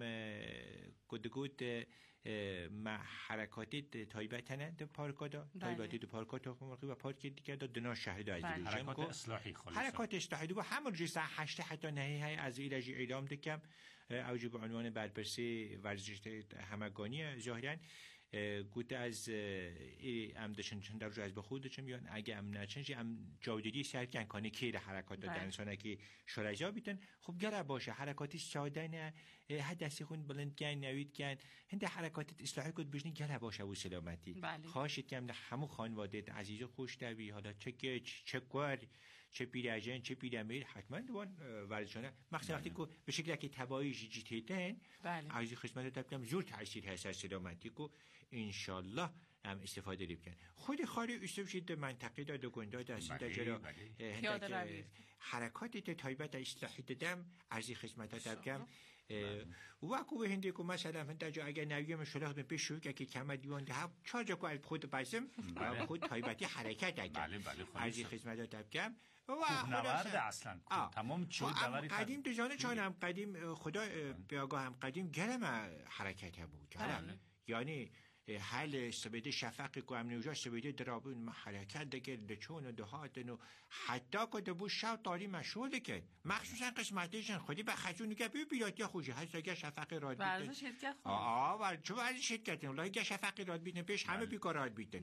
گود ما حرکاتی تایبتنه در پارکا دا تایبتی در پارکا تخمرخی و پارک دیگه دا دنا شهر از حرکات اصلاحی خالص حرکات اصلاحی و همون جلسه 8 حتی نهی از ایلاجی اعلام دکم اوجب عنوان بررسی ورزش همگانی ظاهرا گوته از امدشن در روز از به خودشم یا اگه ام نچنج ام جودی سرکن کنه که حرکات دانسانه که شرجا بیتن خب گره باشه حرکاتی ساده نه حدسی خون بلند کن نوید کن هند حرکات اصلاحی کد بجنی گره باشه و سلامتی خواهشت کم همو خانواده عزیز خوش دوی حالا چه گچ چه گور چه پیراجن چه پیرامید حتما دوان ورزشانه مخصوصا وقتی که به شکلی که تبایی جیتیتن عزیز خدمت دادم زور تاثیر هست سلامتی کو انشالله هم استفاده لیب خود خاری یوسف شد منطقه داد و گنده دست دجرا حرکات تایبت اصلاحی دادم عزیز خدمت دادم و کو به هندی کو مثلا در جا اگر نویم شلوغ به پیش شو که کم دیوان ده چهار جا کو خود بازم خود تایبتی حرکت دادم عزیز خدمت دادم و نورد اصلا تمام چوی دوری قدیم دجانه چانم قدیم خدا بیاگاه هم قدیم گرم حرکت بود یعنی حال سبیده شفق کو امن وجا سبیده درابون حرکت دیگه لچون و دهاتن و حتی که دبو شب تاری مشهور که مخصوصا قسمتیشن خودی به خجون که بیاتی خوشی هست اگه شفق راد بیتن ورزش شرکت خود چه ورزش شرکت والله اگه شفق راد بیتن پیش همه بیکارات بیتن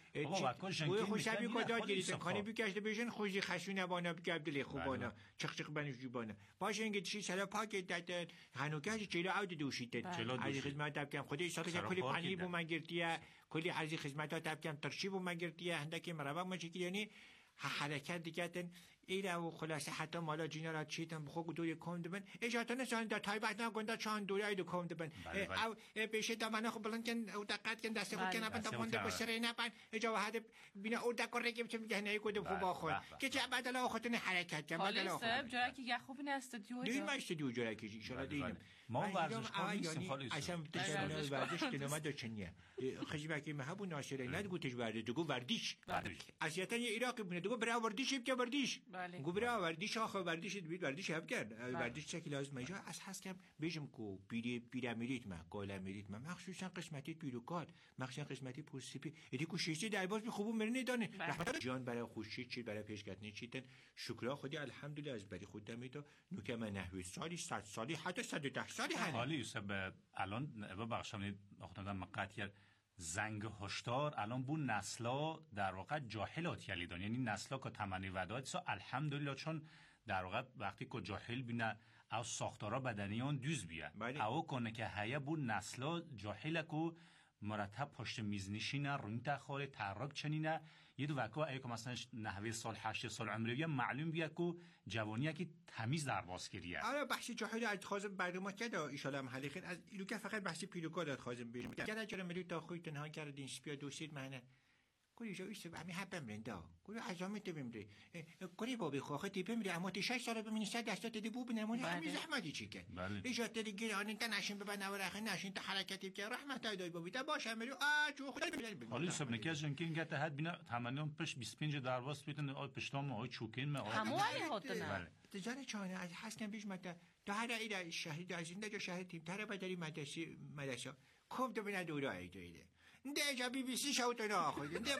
بله خوشا بیکارات گریتن خانه بیکشته بیشن خوشی خشون نبانا بگبدل خوبانا چق بنش جوبانا باشه اینکه چی سلا پاک دادن هنوکش چیلو عود دوشیدن از خدمت کم خودی سال که کلی پنی بو مگرتیه کلی عرضی خدمات تبکم ترشیب و مگرتیه هندکی مربع مشکل یعنی حرکت دیگه تن ایره و خلاصه حتی مالا جینا را چیتن بخوگ دوی کند بن اجازه نشان در تایبت نگنده چند دوری دو کند بن او پیش دامنه خب بلند کن او دقت کن دست خود کنه بن دامنده بسره نبن اجازه هد بینا او دکره که چه میگه نه کد خوب آخر که چه بدلا خودتون حرکت کن بدلا خالص جایی که یه خوب استودیو دید ما استودیو جایی که ان شاء الله دیدیم ما ورزشکار نیستیم خالص اصلا تجربه ورزش کلمه دو چنیه خجبه که مهبو ناشره نه گوتش ورده دو وردیش اصلا یه عراقی بونه دو برای وردیش که وردیش گو برای وردیش آخه وردیش بید وردیش هم کرد وردیش چه لازم میشه از هست کم بیشم کو پیرامیدیت ما گالمیدیت ما مخصوصا قسمتی پیروکات مخصوصا قسمتی پوسیپی ادی کو شیشتی در باز خوبو مرنه دانه رحمت جان برای خوشی چی برای پیشگتنی چیتن شکر خودی الحمدلله از بری خود دمیدو نوکه من نحوی سالی 100 سالی حتی 110 سالی حالی یوسف الان ببخشید اخوندم مقاطع زنگ هشدار الان بو نسلا در واقع جاهلات یلیدان یعنی نسلا که تمنی وداد سا الحمدلله چون در واقع وقتی که جاهل بینه از ساختارا بدنیان دوز بیه او کنه که هیا بو نسلا جاهل کو مرتب پشت میز نشینه روی تخاره تحرک چنینه یه دو وکا اگه مثلا نحوه سال 8 سال عمری معلوم بیاد که جوانی که تمیز درباز کریه. آره بحث جاهل از خازم برنامه کرد ان شاء الله محل خیر از اینو که فقط بحث پیروگاد از خازم بیرون کرد چرا ملی تا خوی تنها کردین سپیا دوسید معنی کوری جو ایست همین حبم رندا کوری عزامت بمری کوری بابی خواه دی بمری اما تی 6 سال بمینی 100 دستات دی بو بنمونی همین زحمتی چی که ایجاد دی گیران انت نشین ببن نورخ نشین تا حرکتی که رحمت دای بابی تا باشه مری جو خدا ببین حالی سب نکیزن که اینگه تا حد بینا تمنام پش 25 درواز بیتن آی پشتام آی چوکین ما همو علی هاتنه تجار چانه از حسکن بیش مت تا هر ایده شهید از این جو شهید تیم تره بدری مدرسه کوب دو بنا دورا ایده ده بی بی سی شوت نه خود ده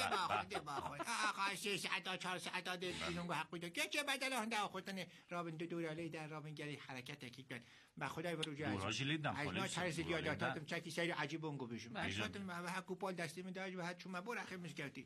باخون آقا 3 ساعت 4 ساعت ده اینو حق بده که چه بدل هنده خودتن رابن دو دوراله در رابن گلی حرکت تکیدن با خدای بروج از اینا طرز یاداتم چکی سری عجیب اونگو بشم مثلا ما حق پول دستی می داج و حد شما برخه مسکرتی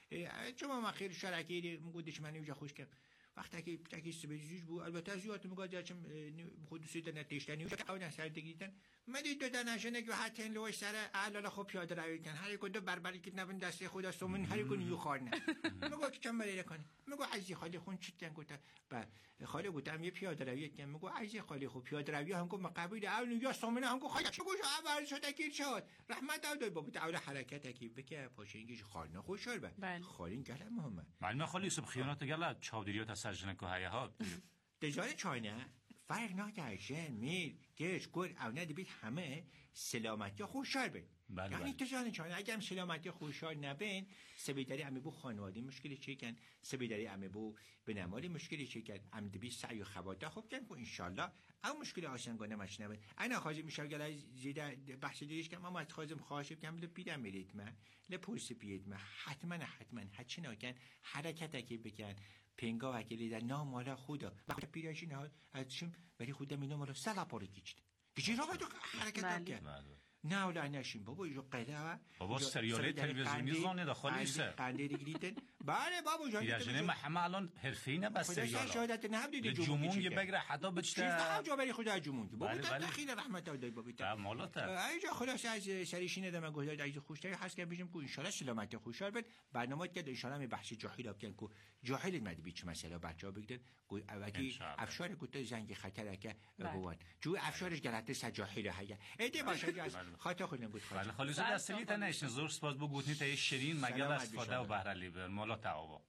شما ما خیر شرکی میگودش من اینجا خوش کردم وقتی که تکی سبزیج بود البته زیاد میگه چم خودسی دن تشتنی و اون سر دیگیدن مدی دادن نشنه که حتی لوش سر اعلا خوب پیاده روی کن هر کدوم بربری که نبن دست خدا سومن هر کدوم یو خارنه میگه که چم بری کنه میگه عزیز خالی خون چیتن گفت با خالی گفتم یه پیاده روی کن میگه عزیز خالی خوب پیاده روی هم گفت قبول اون یا سومن هم گفت خالی چه گوش اول شد کی شد رحمت داد بابا تعالی حرکت کی بکه پاشینگیش خارنه خوش شد خالین گلم محمد معلومه خالی سب خیانت گله چاودریات تسجن که هیا ها تجار چاینه فرق نکردن می گش گل او ندبید همه سلامتی خوشحال بین یعنی تجار چاینه اگه هم سلامتی خوشحال نبین سبیداری امی بو خانواده مشکلی چیکن سبیداری امی بو بنمالی مشکلی چیکن ام دبی سعی و خواته خوب کن که انشالله او مشکل آسانگانه مش نبین انا خواهیم میشه گله زیده بحث دیش که ما از خواهیم خواهیم که هم لپیدم میرید من لپوسی بیید من حتما هرچی نکن حرکت که بکن پنگا وکیلی در نام مالا خودا وقتی پیراشی نه ازشم ولی خودم اینو مالا سلا پاره کیچی را باید حرکت کرد نه ولی نشیم بابا اینجا قده بابا سریاله تلویزیونی زانه داخلی سه قنده دیگریدن بله بابا جایی یعنی محمد الان حرفه‌ای نه بس سریالا شهادت نه دیدی جمون یه بگره حتی بچته چیز جا بری خدا جمون بابا تخیل رحمت الله بابا تا مالات اینجا خلاص از سریشین دم گفت از خوشتری هست که بگیم که ان شاء الله سلامت خوشحال بد برنامه که ان شاء الله بحث جاهل اب که جاهل مد بیچ مسئله بچا بگدن اوکی افشار گفت زنگ خطر که بوان جو افشارش گلته سجاهل هيا ایده باشه خاطر خودم گفت بله خالص دستلی تا نشن زور سپاس بو گوتنی تا شیرین مگل استفاده و بهره لیبر مالا تعاوا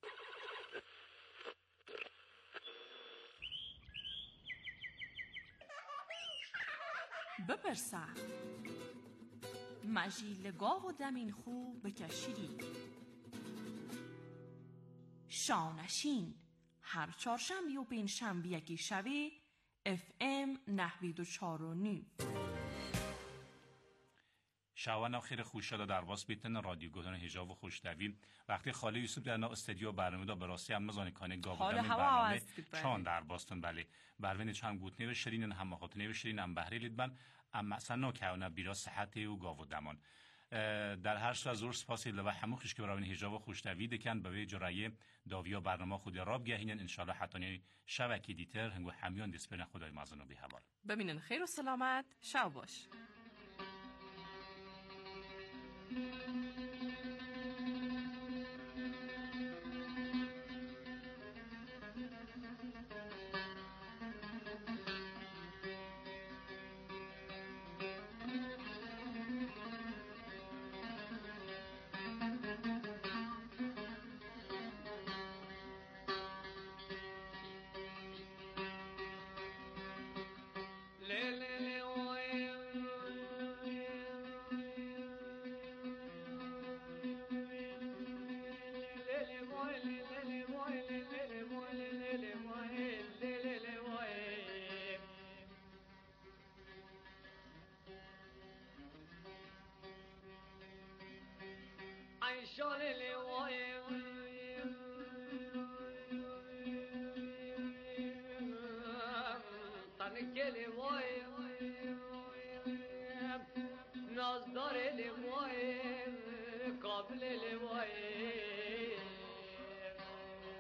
بپرسم مجیلگاه و دمین خوب بکشیدی شانشین هر چهارشنبه و پنجشنبه یکی شبه FM 94.9 شاوان خیر خوش شده در واس بیتن رادیو گودان حجاب و خوشتوی وقتی خاله یوسف در نا استودیو برنامه دا براستی هم مزانی کانه گابودن برنامه چان در باستن بله بروین چند گوتنی و شرین هم خاطنی و شرین هم بهری لیدبن اما اصلا نکهونه بیرا صحتی و گاودمان در هر سو از زور سپاسی لبا همو خیش که براوین حجاب و خوشتوی دکن به وی جرایه داویا برنامه خود راب گهینن انشالله حتانی شبکی دیتر هنگو همیان دیسپرن خدای مازنو بی حوال ببینن خیر و سلامت شب باش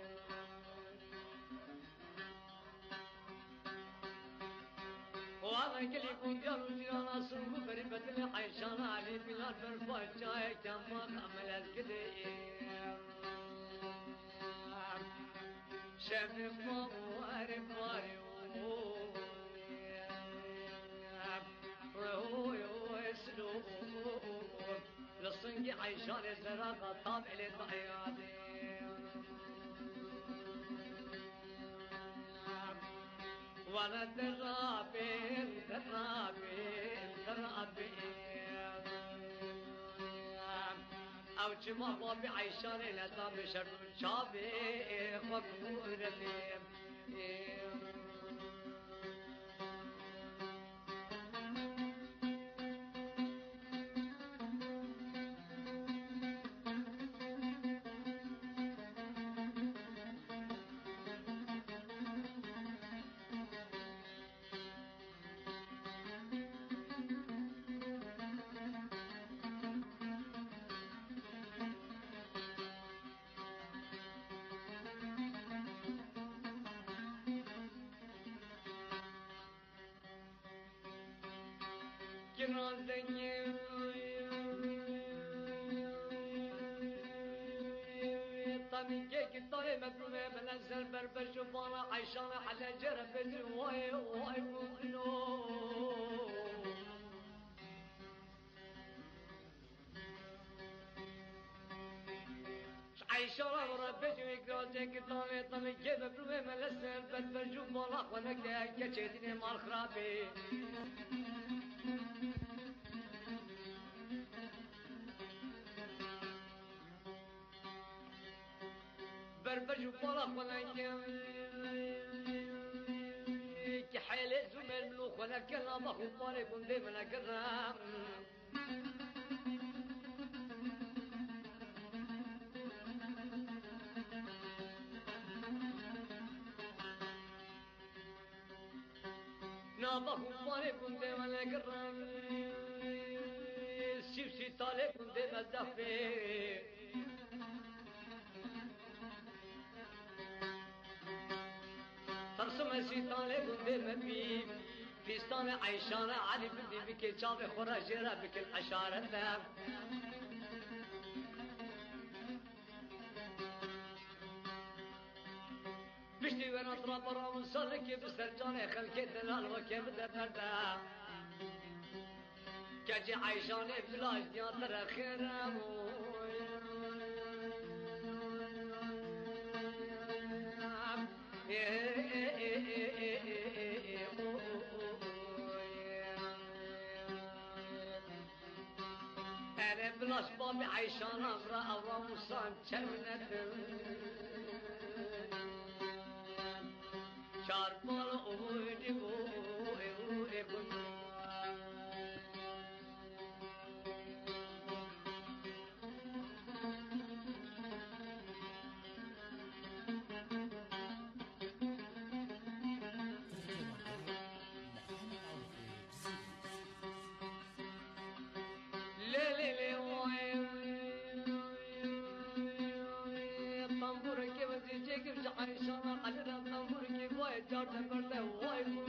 و وطن كلي كونديال وجيرانا سنو بريبة العيشان علي بلاد برفاج جاي كم خمل الكدي شاف فواري فاري ويسلو للصنقي عيشان الزراقة طابع للضحياتي وانا درابين او جمع ربي عيشان لتا بشر شابي خبور لي بربشوفانا عيشان على جرب واي واي بوزنو عيشان بربشو يكروزك طالي طالي كيف بروي ملسل بربشوفانا خلك كشيدني مال خرابي بربشوفانا خلك كحيلة زمن ملوك ولا كلام أخو طارق وندي من أقرام نام أخو طارق وندي من أقرام سيبسي طارق وندي من الدفي ترسم الشيطان لقد مبي فيستان عيشان علي بدي بك شاب خرج ربك العشارة بشتي وانا اضرب رام صدق بسرجاني خلقي دلال وكيف دبردا كاجي عيشان بلاش ديان خيرام أنا بلاش بابي عيشان أمرا أو مصان شرنة شاربال أودي بوي عيشان على الأمور كيف وايد جار تبرده وايد